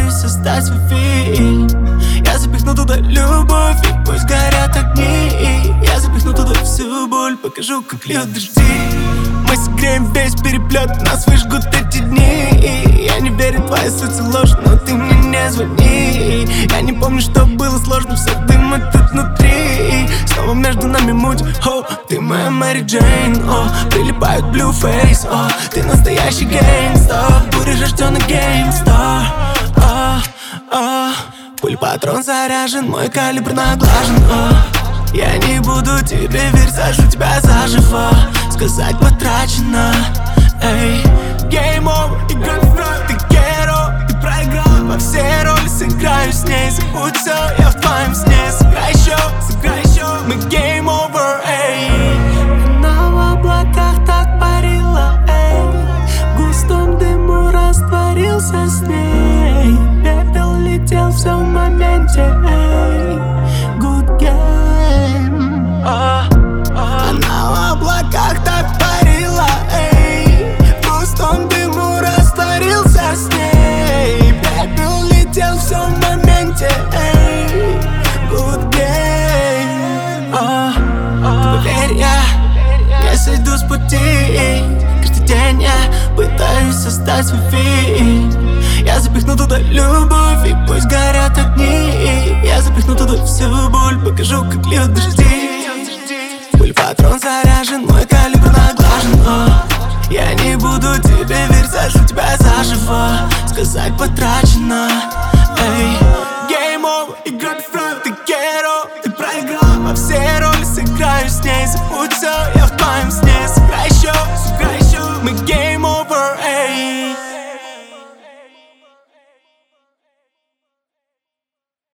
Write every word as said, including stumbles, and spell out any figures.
Пытаюсь создать свой фильм. Я запихну туда любовь, и пусть горят огни. Я запихну туда всю боль, покажу, как льют дожди. Мы согреем весь переплет, нас выжгут эти дни. Я не верю, твоя суть ложь, но ты мне не звони. Я не помню, что было сложно, все дым этот внутри. Снова между нами муть, о, ты моя Мэри Джейн, о, прилипают блюфейс, о, ты настоящий гейнгстер. Буря рожденный геймстер, о, о. Пуль-патрон заряжен, мой калибр наглажен, о. Я не буду тебе верить, сожгу тебя заживо. Сказать потрачено, эй. Game over, игра в фронт, ты геро, ты проиграл. Во все роли сыграю с ней, забудь все, я в твоем сне. Сыграй еще, сыграй еще, мы game over, эй. Она в облаках так парила, эй. В густом дыму растворился с ней. Пепел летел все в моменте, эй. Good game. а, а. Она в облаках так парила, эй. В густом дыму растворился с ней. Пепел летел все в моменте, эй. Good game. а, а. Поверь, я не сойду с пути. Каждый день я пытаюсь создать свой фильм. Я запихну туда любовь, и пусть горят огни. Я запихну туда всю боль, покажу, как льют дожди. Пуль-патрон заряжен, мой калибр наглажен, о. Я не буду тебе верить, сожгу тебя заживо. Сказать потрачено, эй. Game over, игра в фронт, ты геро, ты проиграл. Во все роли сыграю с ней, забудь все, я в твоем сне.